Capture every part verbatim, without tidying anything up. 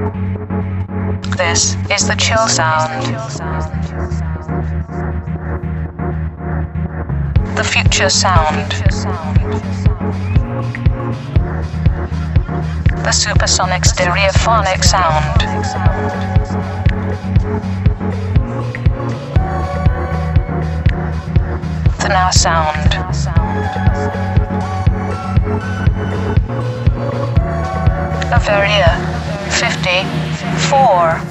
This is the chill sound. The future sound. The supersonic stereophonic sound. The now sound. Averia fifty-four.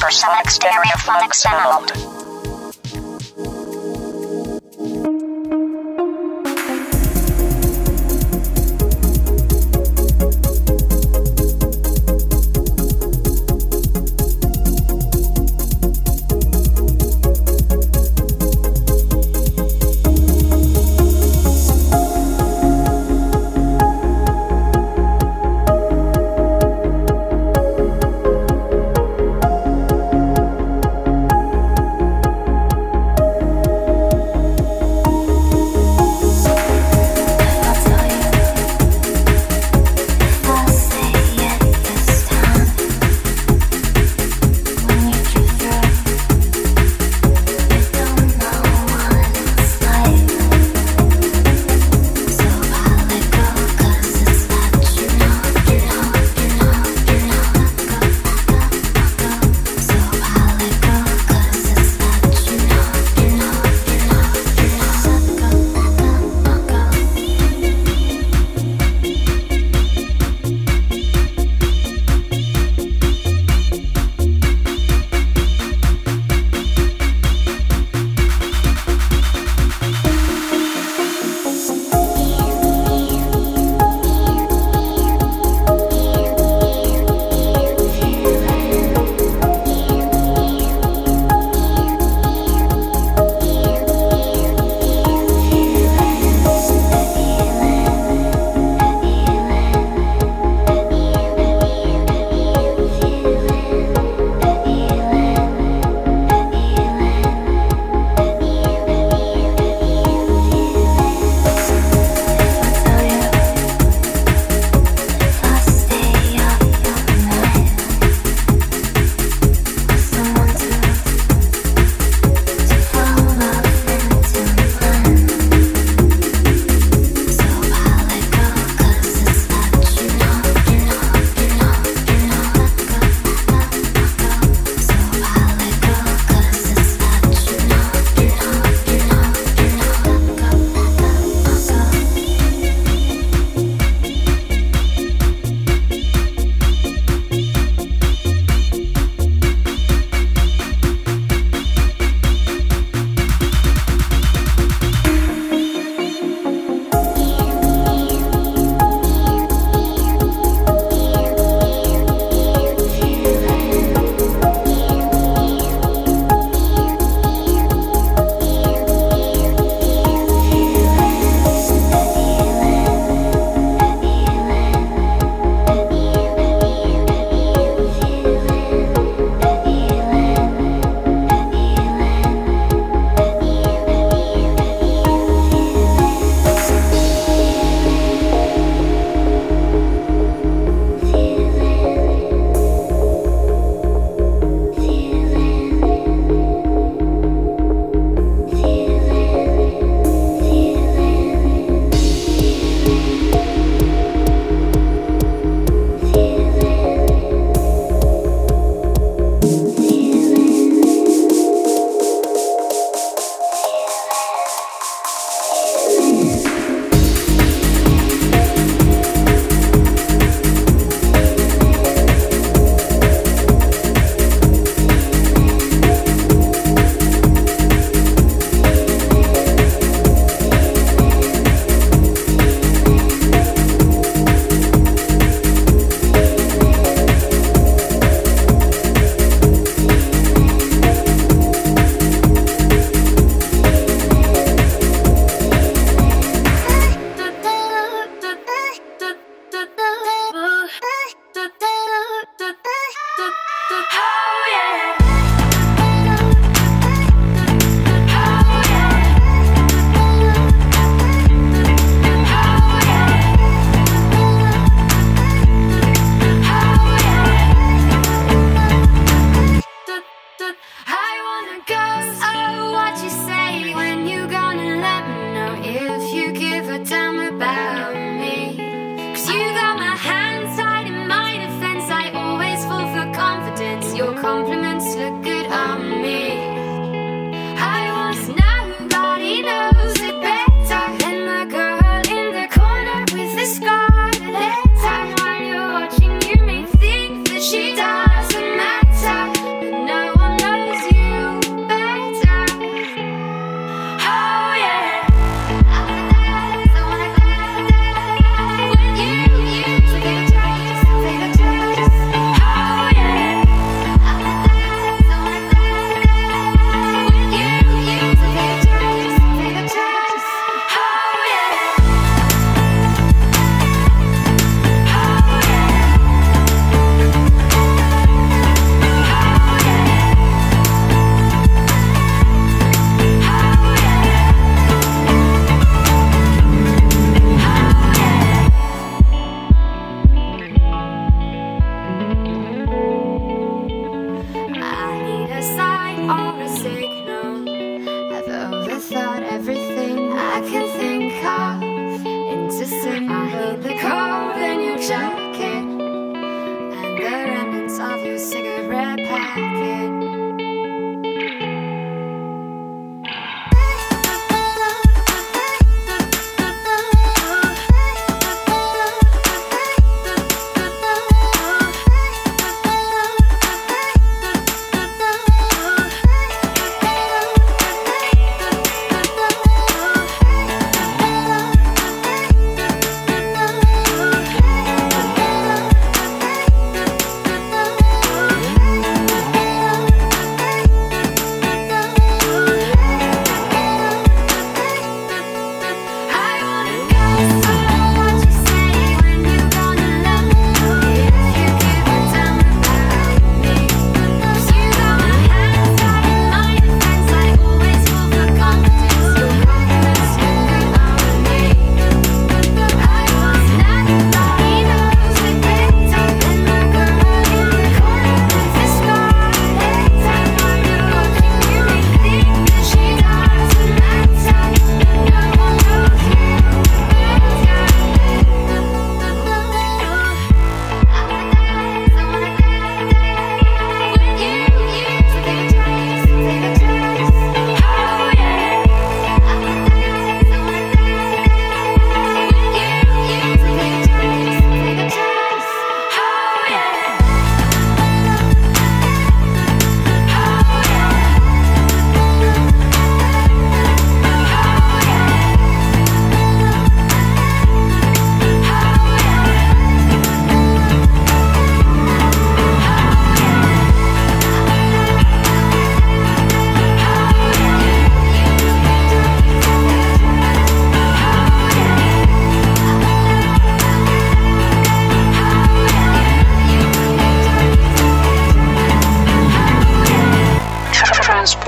Supersonic Stereophonic Sound.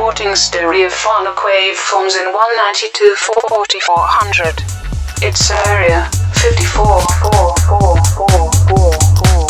reporting stereophonic waveforms in one ninety-two forty-four hundred. It's area fifty-four. four, four, four, four, four.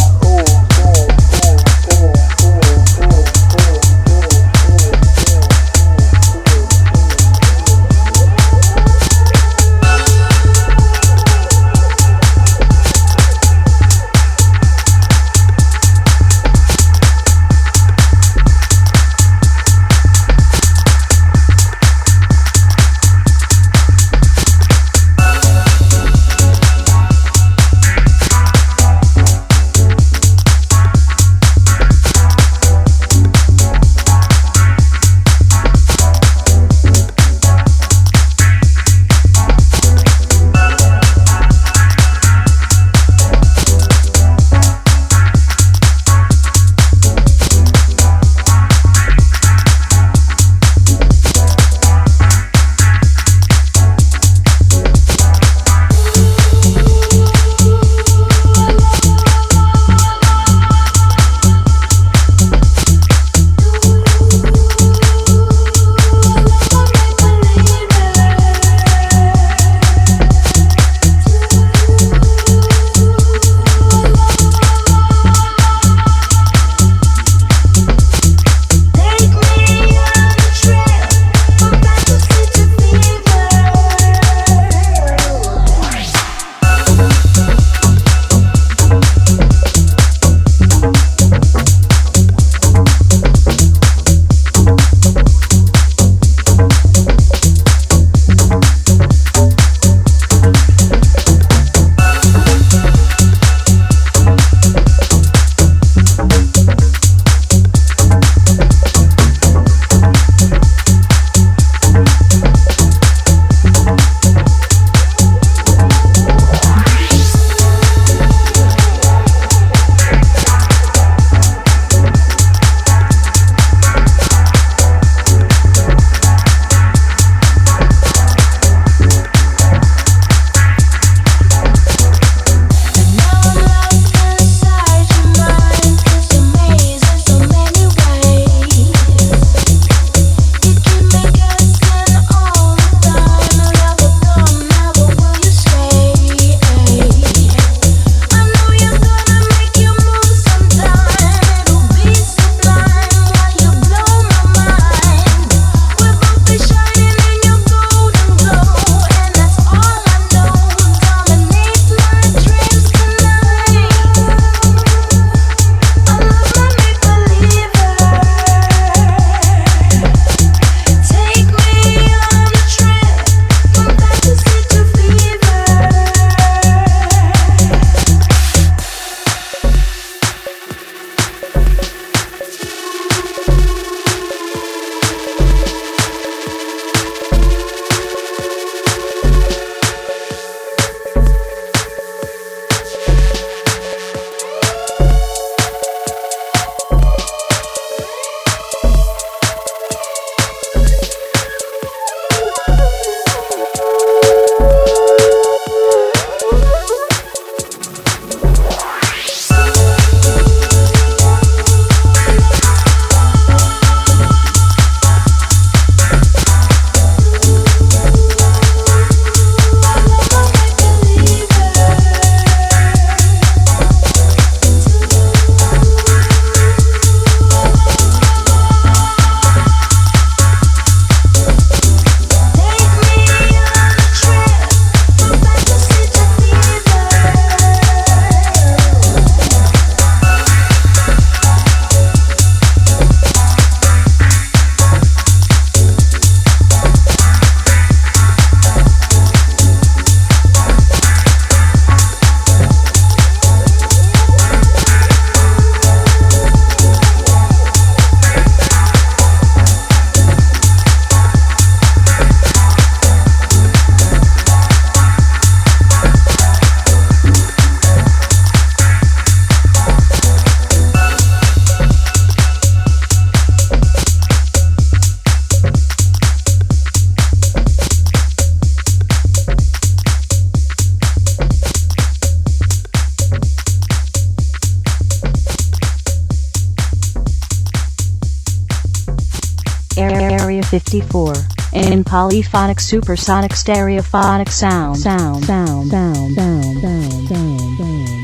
Area fifty-four. In polyphonic supersonic stereophonic sound. Sound. Sound. Sound. Sound. Sound. Sound. Sound. Sound.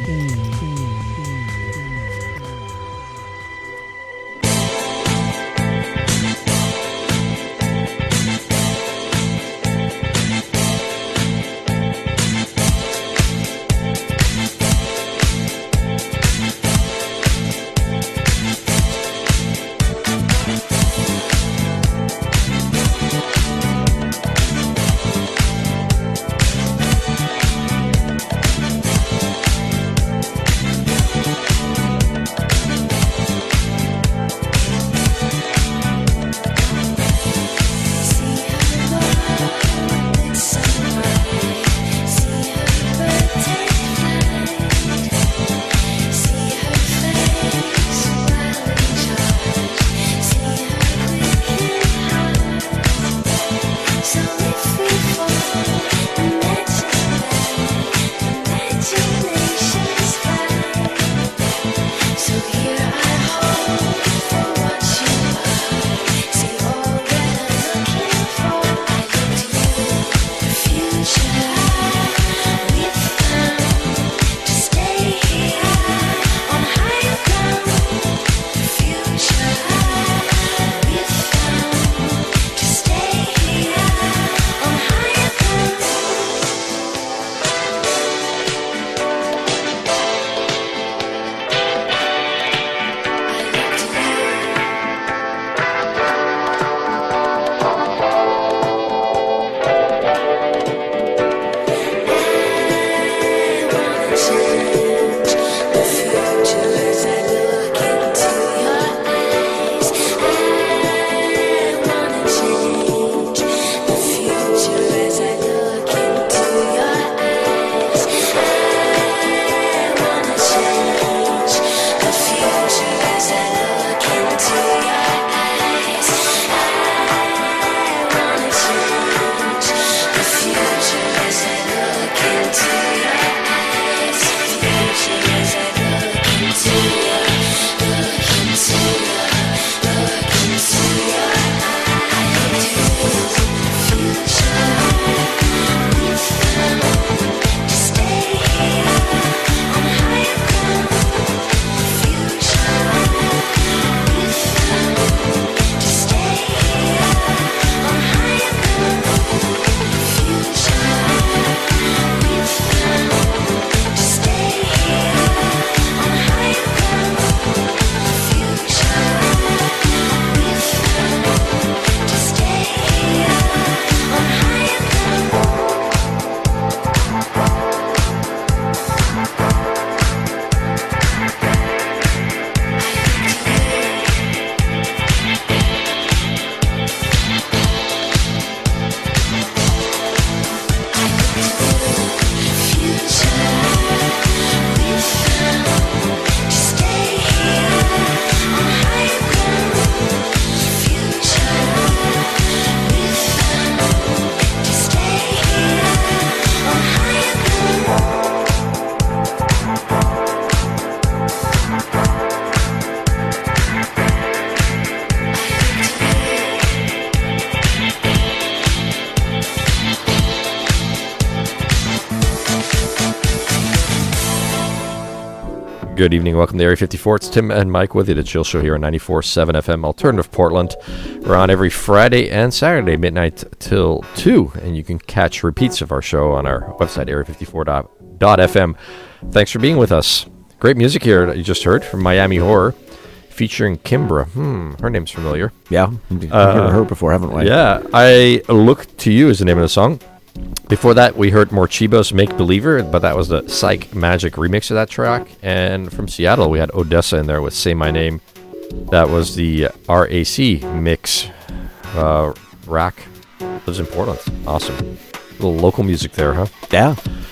Good evening. Welcome to Area fifty-four. It's Tim and Mike with you, the Chill Show here on ninety-four point seven F M Alternative Portland. We're on every Friday and Saturday, midnight till two, and you can catch repeats of our show on our website, area fifty-four dot f m. Thanks for being with us. Great music here that you just heard from Miami Horror, featuring Kimbra. Hmm, her name's familiar. Yeah, we've Uh, heard her before, haven't we? Yeah, I Look to You is the name of the song. Before that, we heard Morcheebo's Make Believer, but that was the Psych Magic remix of that track. And from Seattle, we had Odessa in there with Say My Name. That was the R A C mix. Uh, Rack lives in Portland. Awesome. A little local music there, huh? Yeah.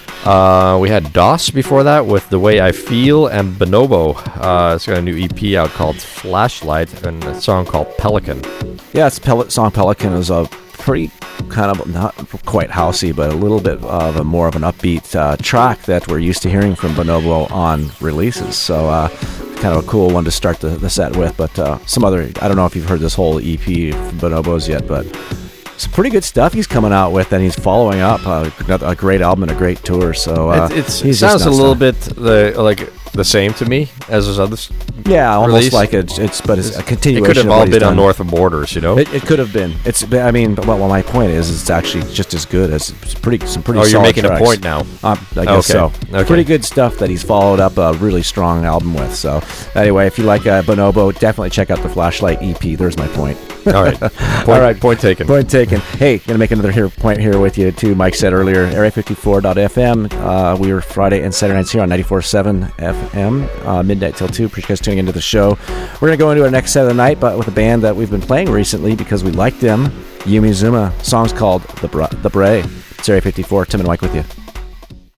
Uh, we had Doss before that with The Way I Feel, and Bonobo. Uh, it's got a new E P out called Flashlight and a song called Pelican. Yeah, it's Pel- song Pelican is a pretty kind of not quite housey, but a little bit of a more of an upbeat uh, track that we're used to hearing from Bonobo on releases. So uh, kind kind of a cool one to start the, the set with. But uh, some other, I don't know if you've heard this whole E P from Bonobos yet, but some pretty good stuff he's coming out with, and he's following up uh, a great album and a great tour. So uh, it, it's, he's it sounds a little bit. bit the, like the same to me as his other. Yeah, almost release. like it's, it's but it's a continuation. It could have of all what he's been on done. North of Borders, you know. It, it could have been. It's. I mean, well, well, my point is, it's actually just as good as it's pretty. Some pretty. Oh, you're solid making tracks. a point now. Um, I guess Okay. so. Okay. Pretty good stuff that he's followed up a really strong album with. So anyway, if you like uh, Bonobo, definitely check out the Flashlight E P. There's my point. All right. Point, All right. Point taken. Point taken. Hey, gonna make another here point here with you too. Mike said earlier, area fifty-four dot f m. Uh, we were Friday and Saturday nights here on ninety-four point seven F M, uh, midnight till two. Appreciate you guys tuning into the show. We're gonna go into our next set of the night, but with a band that we've been playing recently because we liked them. Yumi Zuma. Song's called The Bra- The Bray. It's area fifty-four. Tim and Mike with you.